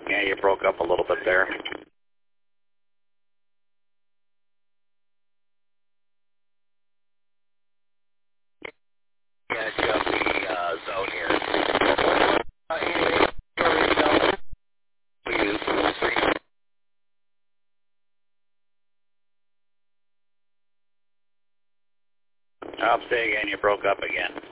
Yeah, you broke up a little bit there. Yeah, it's got the zone here. Anyway, I'll say again, you broke up again.